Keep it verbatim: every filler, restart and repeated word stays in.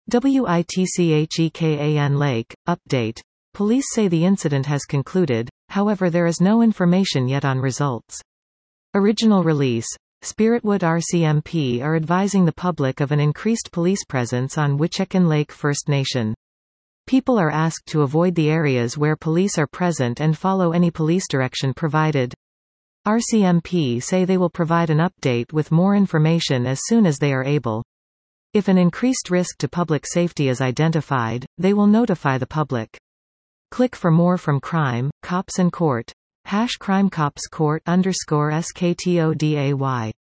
Witchekan Lake, update. Police say the incident has concluded, however there is no information yet on results. Original release. Spiritwood R C M P are advising the public of an increased police presence on Witchekan Lake First Nation. People are asked to avoid the areas where police are present and follow any police direction provided. R C M P say they will provide an update with more information as soon as they are able. If an increased risk to public safety is identified, they will notify the public. Click for more from Crime, Cops and Court. Hash Crime Cops Court underscore S K T O D A Y